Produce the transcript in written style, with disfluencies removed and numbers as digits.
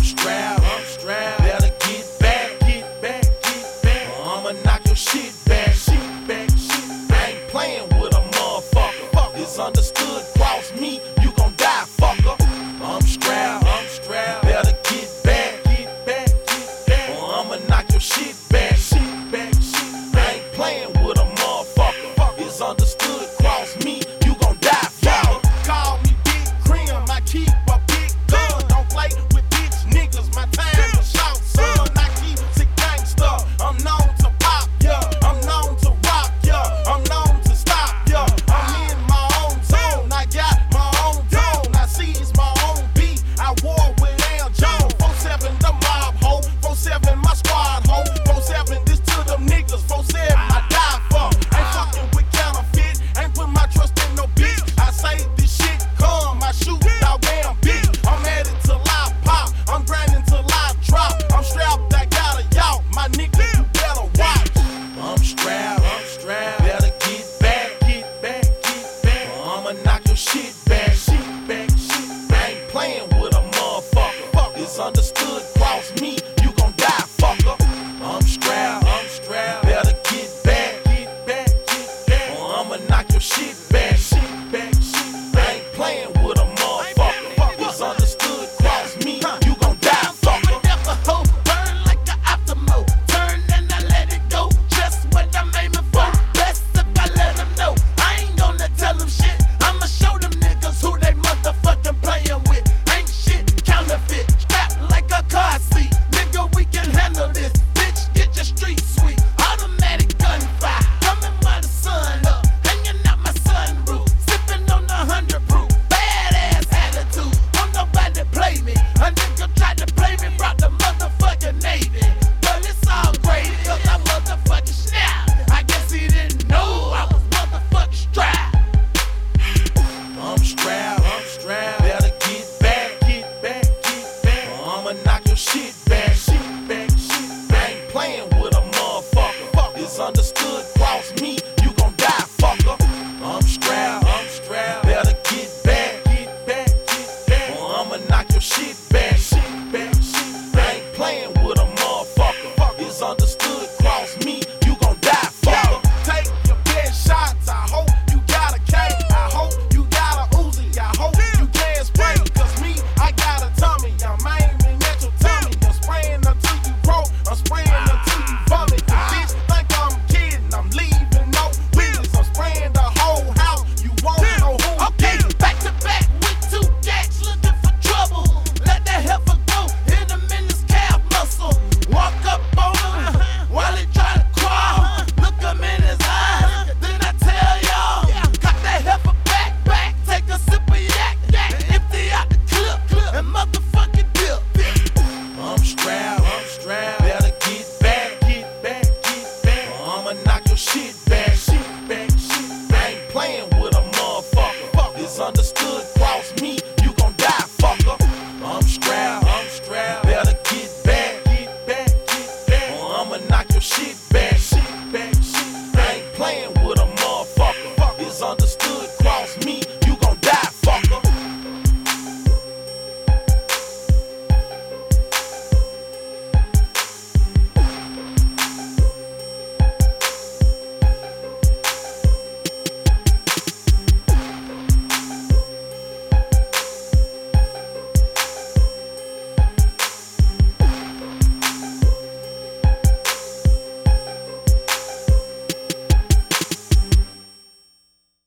strapped. Better get back, get back, get back. I'ma knock your shit back, shit back, shit back. I ain't playing with a motherfucker. It's understood, cross me, you gon' die, fucker. I'm strapped. Better get back, get back, get back. Or I'ma knock your shit back, shit back, shit back. I ain't playing with a motherfucker. It's understood, cross me, you gon' die, fucker. Call me Big Cream, I keep a big gun. Don't play with bitch niggas, my time is short, son. I keep it gangsta. I'm known to pop, yeah. I'm known to rock, yeah. I'm known to stop, yeah. I'm in my own zone, I got my own tone. I seize my own beat, I war with Al Jones. 4-7 the mob ho, 4-7 my squad ho, 4-7 this to them niggas, 4-7 I die for. Ain't fucking with counterfeit, ain't put my trust in no bitch. I say this shit come, I shoot out damn bitch. I'm headed till I pop, I'm grinding till I drop. I'm strapped, I got a yacht, my nigga you better watch. I'm strapped. Better get back, get back, get back. Or I'ma knock your shit back, shit back, shit back. I ain't playing with a motherfucker. It's understood, cross me,